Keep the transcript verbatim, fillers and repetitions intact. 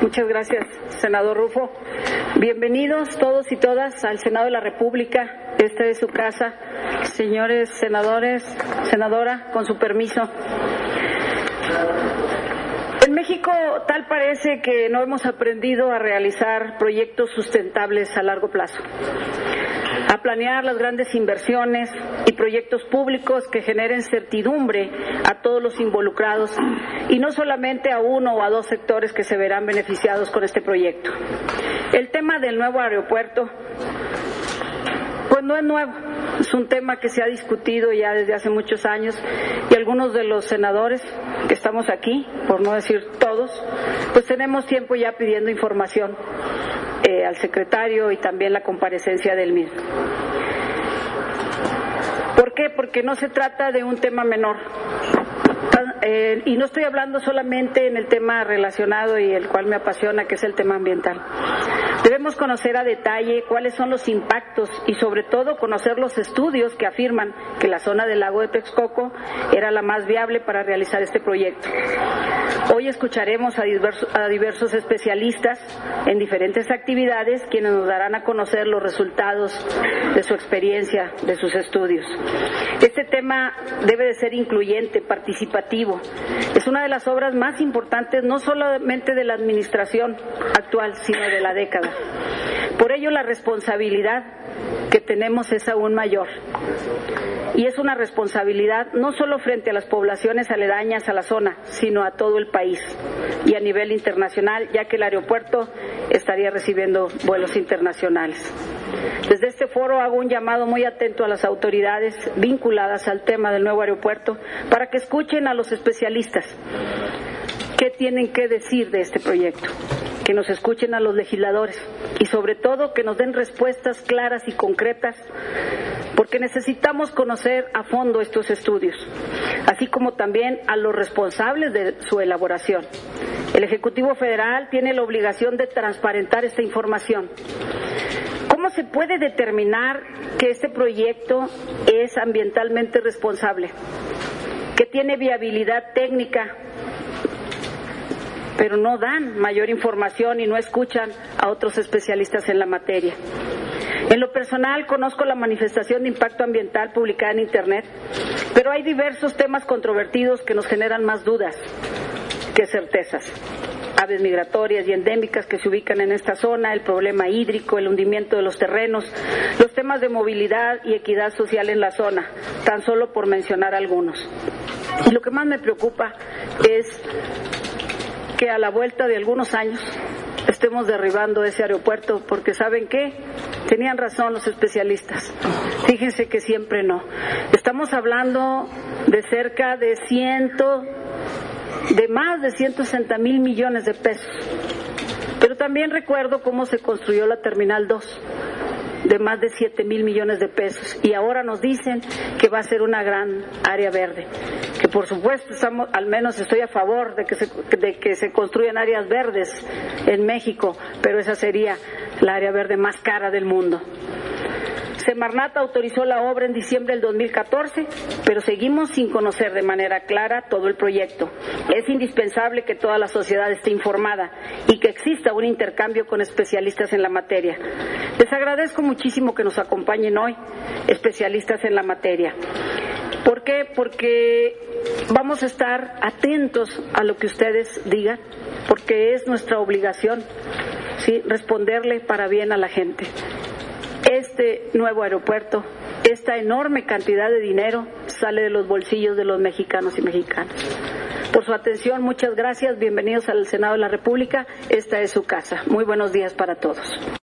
Muchas gracias, senador Rufo. Bienvenidos todos y todas al Senado de la República. Esta es su casa. Señores senadores, senadora, con su permiso. En México tal parece que no hemos aprendido a realizar proyectos sustentables a largo plazo, a planear las grandes inversiones y proyectos públicos que generen certidumbre a todos los involucrados y no solamente a uno o a dos sectores que se verán beneficiados con este proyecto. El tema del nuevo aeropuerto, pues no es nuevo. Es un tema que se ha discutido ya desde hace muchos años y algunos de los senadores que estamos aquí, por no decir todos, pues tenemos tiempo ya pidiendo información eh, al secretario y también la comparecencia del mismo. ¿Por qué? Porque no se trata de un tema menor. Eh, y no estoy hablando solamente en el tema relacionado y el cual me apasiona, que es el tema ambiental. Debemos conocer a detalle cuáles son los impactos y sobre todo conocer los estudios que afirman que la zona del lago de Texcoco era la más viable para realizar este proyecto. Hoy escucharemos a diversos, a diversos especialistas en diferentes actividades quienes nos darán a conocer los resultados de su experiencia, de sus estudios. Este tema debe de ser incluyente, participativo. Es una de las obras más importantes no solamente de la administración actual, sino de la década. Por ello, la responsabilidad que tenemos es aún mayor. Y es una responsabilidad no solo frente a las poblaciones aledañas a la zona, sino a todo el país y a nivel internacional, ya que el aeropuerto estaría recibiendo vuelos internacionales. Desde este foro hago un llamado muy atento a las autoridades vinculadas al tema del nuevo aeropuerto para que escuchen a los especialistas qué tienen que decir de este proyecto, que nos escuchen a los legisladores y sobre todo que nos den respuestas claras y concretas, porque necesitamos conocer a fondo estos estudios, así como también a los responsables de su elaboración. El Ejecutivo Federal tiene la obligación de transparentar esta información. ¿Cómo se puede determinar que este proyecto es ambientalmente responsable, que tiene viabilidad técnica, pero no dan mayor información y no escuchan a otros especialistas en la materia? En lo personal, conozco la manifestación de impacto ambiental publicada en Internet, pero hay diversos temas controvertidos que nos generan más dudas que certezas. Aves migratorias y endémicas que se ubican en esta zona, el problema hídrico, el hundimiento de los terrenos, los temas de movilidad y equidad social en la zona, tan solo por mencionar algunos. Y lo que más me preocupa es que a la vuelta de algunos años estemos derribando ese aeropuerto, porque ¿saben qué? Tenían razón los especialistas. Fíjense que siempre no. Estamos hablando de cerca de ciento, de más de ciento sesenta mil millones de pesos. Pero también recuerdo cómo se construyó la Terminal dos, de más de siete mil millones de pesos, y ahora nos dicen que va a ser una gran área verde, que por supuesto estamos, al menos estoy a favor de que se, de que se construyan áreas verdes en México, pero esa sería la área verde más cara del mundo. Semarnat autorizó la obra en diciembre del dos mil catorce, pero seguimos sin conocer de manera clara todo el proyecto. Es indispensable que toda la sociedad esté informada y que exista un intercambio con especialistas en la materia. Les agradezco muchísimo que nos acompañen hoy, especialistas en la materia. ¿Por qué? Porque vamos a estar atentos a lo que ustedes digan, porque es nuestra obligación, ¿sí?, responderle para bien a la gente. Este nuevo aeropuerto, esta enorme cantidad de dinero sale de los bolsillos de los mexicanos y mexicanas. Por su atención, muchas gracias. Bienvenidos al Senado de la República. Esta es su casa. Muy buenos días para todos.